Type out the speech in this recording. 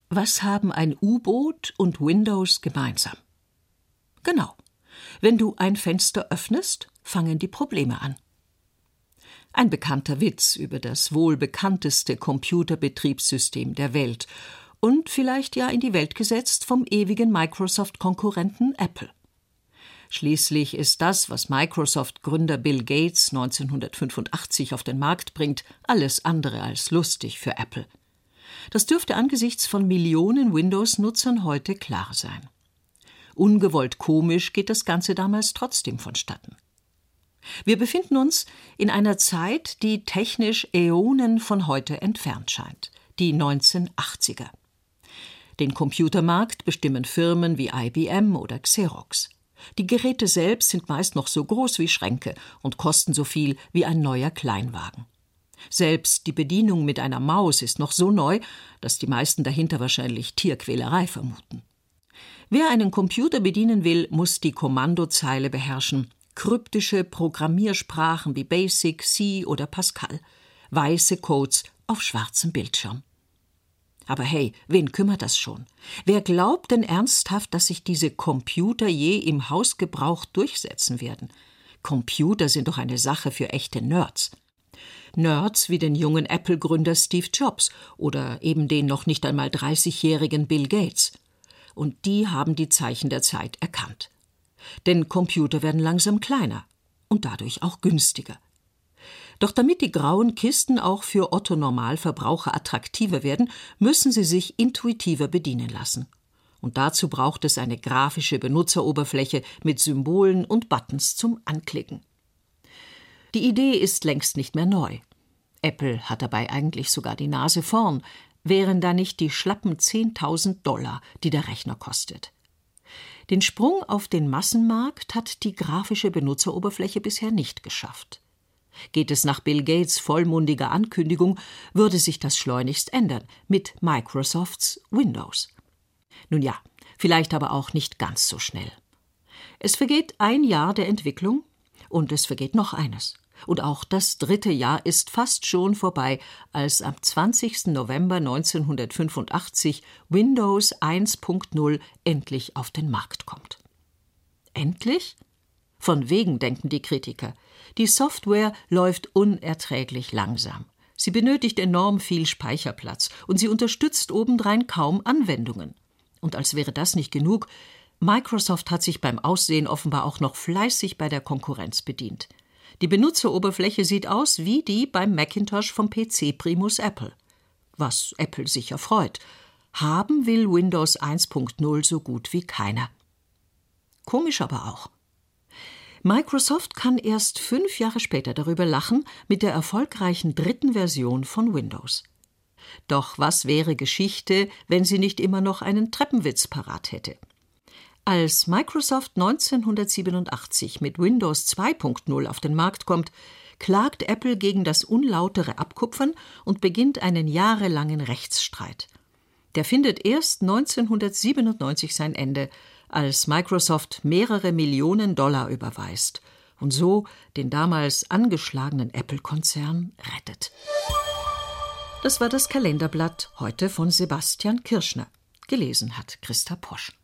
Was haben ein U-Boot und Windows gemeinsam? Genau. Wenn du ein Fenster öffnest, fangen die Probleme an. Ein bekannter Witz über das wohl bekannteste Computerbetriebssystem der Welt und vielleicht ja in die Welt gesetzt vom ewigen Microsoft-Konkurrenten Apple. Schließlich ist das, was Microsoft-Gründer Bill Gates 1985 auf den Markt bringt, alles andere als lustig für Apple. Das dürfte angesichts von Millionen Windows-Nutzern heute klar sein. Ungewollt komisch geht das Ganze damals trotzdem vonstatten. Wir befinden uns in einer Zeit, die technisch Äonen von heute entfernt scheint, die 1980er. Den Computermarkt bestimmen Firmen wie IBM oder Xerox. Die Geräte selbst sind meist noch so groß wie Schränke und kosten so viel wie ein neuer Kleinwagen. Selbst die Bedienung mit einer Maus ist noch so neu, dass die meisten dahinter wahrscheinlich Tierquälerei vermuten. Wer einen Computer bedienen will, muss die Kommandozeile beherrschen, kryptische Programmiersprachen wie Basic, C oder Pascal, weiße Codes auf schwarzem Bildschirm. Aber hey, wen kümmert das schon? Wer glaubt denn ernsthaft, dass sich diese Computer je im Hausgebrauch durchsetzen werden? Computer sind doch eine Sache für echte Nerds. Nerds wie den jungen Apple-Gründer Steve Jobs oder eben den noch nicht einmal 30-jährigen Bill Gates. Und die haben die Zeichen der Zeit erkannt. Denn Computer werden langsam kleiner und dadurch auch günstiger. Doch damit die grauen Kisten auch für Otto-Normalverbraucher attraktiver werden, müssen sie sich intuitiver bedienen lassen. Und dazu braucht es eine grafische Benutzeroberfläche mit Symbolen und Buttons zum Anklicken. Die Idee ist längst nicht mehr neu. Apple hat dabei eigentlich sogar die Nase vorn, wären da nicht die schlappen $10.000, die der Rechner kostet. Den Sprung auf den Massenmarkt hat die grafische Benutzeroberfläche bisher nicht geschafft. Geht es nach Bill Gates vollmundiger Ankündigung, würde sich das schleunigst ändern mit Microsofts Windows. Nun ja, vielleicht aber auch nicht ganz so schnell. Es vergeht ein Jahr der Entwicklung und es vergeht noch eines. Und auch das 3. Jahr ist fast schon vorbei, als am 20. November 1985 Windows 1.0 endlich auf den Markt kommt. Endlich? Von wegen, denken die Kritiker. Die Software läuft unerträglich langsam. Sie benötigt enorm viel Speicherplatz und sie unterstützt obendrein kaum Anwendungen. Und als wäre das nicht genug, Microsoft hat sich beim Aussehen offenbar auch noch fleißig bei der Konkurrenz bedient. Die Benutzeroberfläche sieht aus wie die beim Macintosh vom PC-Primus Apple. Was Apple sicher freut. Haben will Windows 1.0 so gut wie keiner. Komisch aber auch. Microsoft kann erst 5 Jahre später darüber lachen mit der erfolgreichen 3. Version von Windows. Doch was wäre Geschichte, wenn sie nicht immer noch einen Treppenwitz parat hätte? Als Microsoft 1987 mit Windows 2.0 auf den Markt kommt, klagt Apple gegen das unlautere Abkupfern und beginnt einen jahrelangen Rechtsstreit. Der findet erst 1997 sein Ende, als Microsoft mehrere Millionen $, überweist und so den damals angeschlagenen Apple-Konzern rettet. Das war das Kalenderblatt heute von Sebastian Kirschner. Gelesen hat Christa Posch.